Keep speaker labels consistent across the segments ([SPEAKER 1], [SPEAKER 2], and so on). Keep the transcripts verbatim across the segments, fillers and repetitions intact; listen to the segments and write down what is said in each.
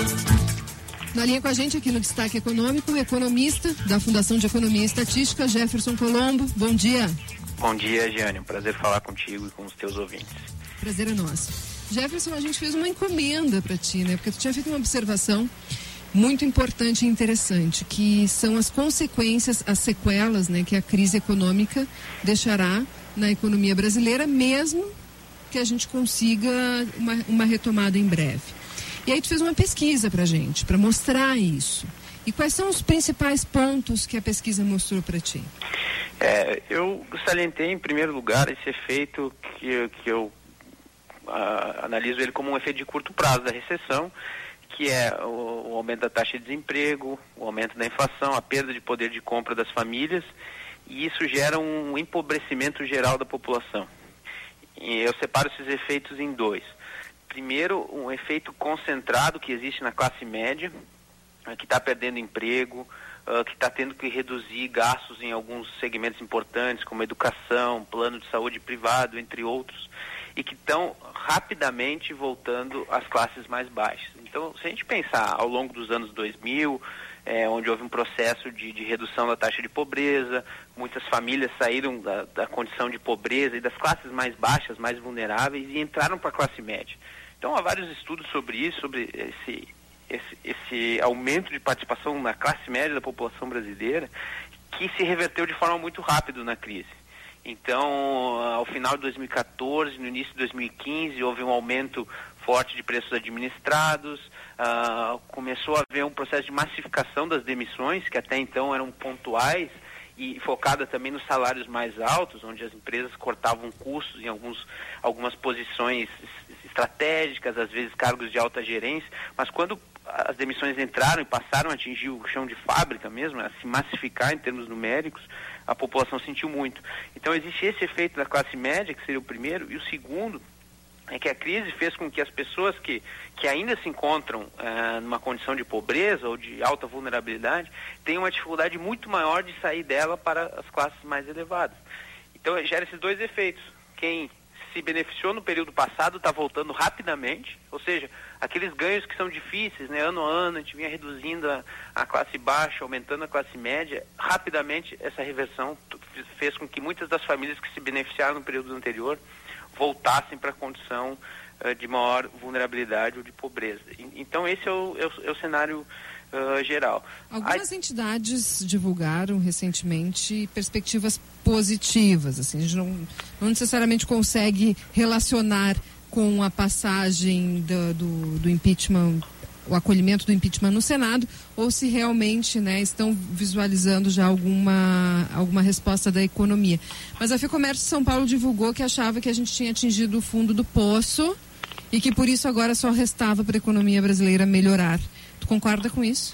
[SPEAKER 1] Na linha com a gente aqui no Destaque Econômico, o economista da Fundação de Economia e Estatística, Jefferson Colombo. Bom dia.
[SPEAKER 2] Bom dia, Giane. Um prazer falar contigo e com os teus ouvintes.
[SPEAKER 1] Prazer é nosso. Jefferson, a gente fez uma encomenda para ti, né? Porque tu tinha feito uma observação muito importante e interessante, que são as consequências, as sequelas, né, que a crise econômica deixará na economia brasileira, mesmo que a gente consiga uma, uma retomada em breve. E aí tu fez uma pesquisa pra gente, para mostrar isso. E quais são os principais pontos que a pesquisa mostrou para ti?
[SPEAKER 2] É, eu salientei em primeiro lugar esse efeito que, que eu uh, analiso ele como um efeito de curto prazo da recessão, que é o, o aumento da taxa de desemprego, o aumento da inflação, a perda de poder de compra das famílias, e isso gera um empobrecimento geral da população. E eu separo esses efeitos em dois. Primeiro, um efeito concentrado que existe na classe média, que está perdendo emprego, uh, que está tendo que reduzir gastos em alguns segmentos importantes, como educação, plano de saúde privado, entre outros, e que estão rapidamente voltando às classes mais baixas. Então, se a gente pensar ao longo dos anos dois mil, é, onde houve um processo de, de redução da taxa de pobreza, muitas famílias saíram da, da condição de pobreza e das classes mais baixas, mais vulneráveis, e entraram para a classe média. Então, há vários estudos sobre isso, sobre esse, esse, esse aumento de participação na classe média da população brasileira, que se reverteu de forma muito rápida na crise. Então, ao final de dois mil e quatorze, no início de dois mil e quinze, houve um aumento forte de preços administrados, uh, começou a haver um processo de massificação das demissões, que até então eram pontuais, e focada também nos salários mais altos, onde as empresas cortavam custos em alguns, algumas posições estratégicas, às vezes cargos de alta gerência, mas quando as demissões entraram e passaram a atingir o chão de fábrica mesmo, a se massificar em termos numéricos, a população sentiu muito. Então existe esse efeito da classe média, que seria o primeiro, e o segundo é que a crise fez com que as pessoas que, que ainda se encontram ah, numa condição de pobreza ou de alta vulnerabilidade tenham uma dificuldade muito maior de sair dela para as classes mais elevadas. Então gera esses dois efeitos. Quem se beneficiou no período passado está voltando rapidamente, ou seja, aqueles ganhos que são difíceis, né, ano a ano, a gente vinha reduzindo a, a classe baixa, aumentando a classe média, rapidamente essa reversão fez com que muitas das famílias que se beneficiaram no período anterior voltassem para a condição uh, de maior vulnerabilidade ou de pobreza. E, então esse é o, é o, é o cenário Uh, geral.
[SPEAKER 1] Algumas
[SPEAKER 2] a...
[SPEAKER 1] entidades divulgaram recentemente perspectivas positivas, assim, a gente não, não necessariamente consegue relacionar com a passagem do, do, do impeachment, o acolhimento do impeachment no Senado, ou se realmente, né, estão visualizando já alguma, alguma resposta da economia. Mas a FEComércio São Paulo divulgou que achava que a gente tinha atingido o fundo do poço e que por isso agora só restava para a economia brasileira melhorar. Tu concorda com isso?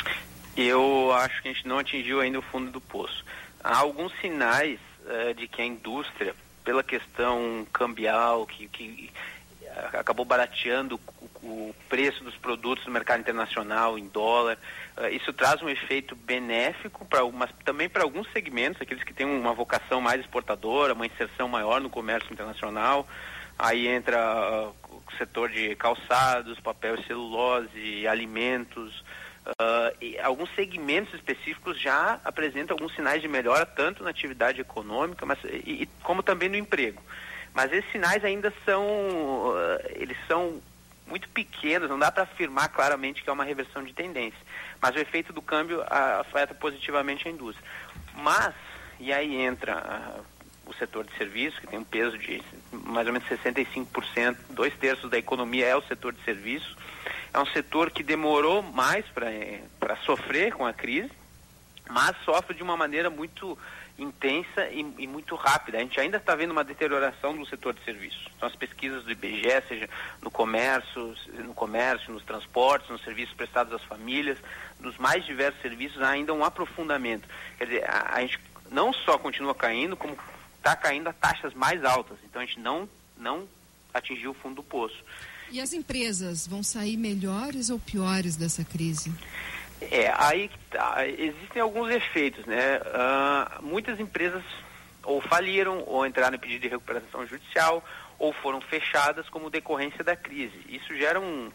[SPEAKER 2] Eu acho que a gente não atingiu ainda o fundo do poço. Há alguns sinais uh, de que a indústria, pela questão cambial, que, que uh, acabou barateando o, o preço dos produtos no mercado internacional em dólar, uh, isso traz um efeito benéfico para algumas, também para alguns segmentos, aqueles que têm uma vocação mais exportadora, uma inserção maior no comércio internacional. Aí entra uh, o setor de calçados, papel e celulose, alimentos, uh, e alguns segmentos específicos já apresentam alguns sinais de melhora, tanto na atividade econômica, mas, e, e, como também no emprego. Mas esses sinais ainda são, uh, eles são muito pequenos, não dá para afirmar claramente que é uma reversão de tendência. Mas o efeito do câmbio uh, afeta positivamente a indústria. Mas, e aí entra... Uh, o setor de serviços, que tem um peso de mais ou menos sessenta e cinco por cento, dois terços da economia é o setor de serviços. É um setor que demorou mais para sofrer com a crise, mas sofre de uma maneira muito intensa e, e muito rápida. A gente ainda está vendo uma deterioração do setor de serviços. Então, as pesquisas do I B G E, seja no comércio, no comércio, nos transportes, nos serviços prestados às famílias, nos mais diversos serviços, há ainda um aprofundamento. Quer dizer, a, a gente não só continua caindo, como está caindo a taxas mais altas. Então a gente não, não atingiu o fundo do poço.
[SPEAKER 1] E as empresas vão sair melhores ou piores dessa crise?
[SPEAKER 2] É, aí tá, existem alguns efeitos, né? Uh, muitas empresas ou faliram, ou entraram em pedido de recuperação judicial, ou foram fechadas como decorrência da crise. Isso gera um,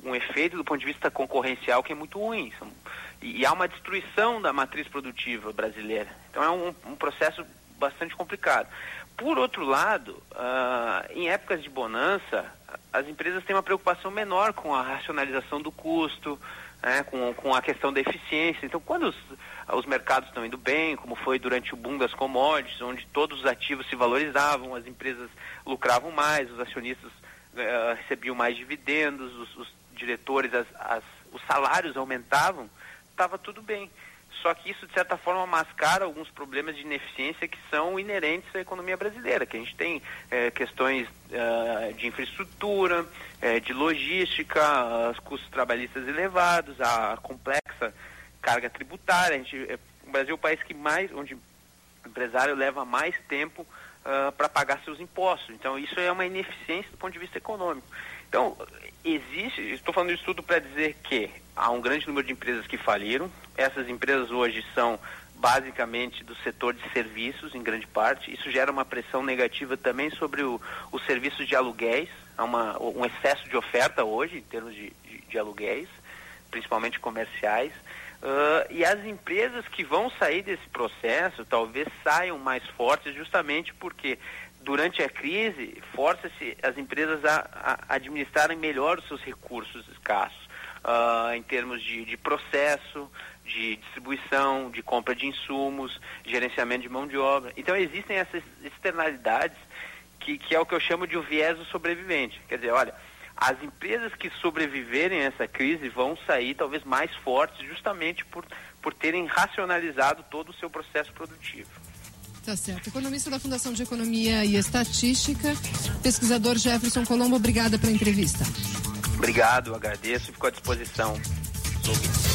[SPEAKER 2] um efeito do ponto de vista concorrencial que é muito ruim. São, e, e há uma destruição da matriz produtiva brasileira. Então é um, um processo bastante complicado. Por outro lado, uh, em épocas de bonança, as empresas têm uma preocupação menor com a racionalização do custo, né, com, com a questão da eficiência. Então, quando os, os mercados estão indo bem, como foi durante o boom das commodities, onde todos os ativos se valorizavam, as empresas lucravam mais, os acionistas uh, recebiam mais dividendos, os, os diretores, as, as, os salários aumentavam, estava tudo bem. Só que isso, de certa forma, mascara alguns problemas de ineficiência que são inerentes à economia brasileira, que a gente tem eh, questões uh, de infraestrutura, eh, de logística, os custos trabalhistas elevados, a complexa carga tributária. A gente, eh, o Brasil é o país que mais, onde o empresário leva mais tempo uh, para pagar seus impostos. Então, isso é uma ineficiência do ponto de vista econômico. Então, existe, estou falando isso tudo para dizer que há um grande número de empresas que faliram. Essas empresas hoje são basicamente do setor de serviços, em grande parte. Isso gera uma pressão negativa também sobre o, os serviços de aluguéis. Há uma, um excesso de oferta hoje em termos de, de, de aluguéis, principalmente comerciais. Uh, e as empresas que vão sair desse processo talvez saiam mais fortes justamente porque durante a crise força-se as empresas a, a administrarem melhor os seus recursos escassos, uh, em termos de, de processo, de distribuição, de compra de insumos, gerenciamento de mão de obra. Então existem essas externalidades que, que é o que eu chamo de o viés do sobrevivente. Quer dizer, olha, as empresas que sobreviverem a essa crise vão sair talvez mais fortes justamente por, por terem racionalizado todo o seu processo produtivo.
[SPEAKER 1] Tá certo. Economista da Fundação de Economia e Estatística, pesquisador Jefferson Colombo, obrigada pela entrevista.
[SPEAKER 2] Obrigado, agradeço e fico à disposição.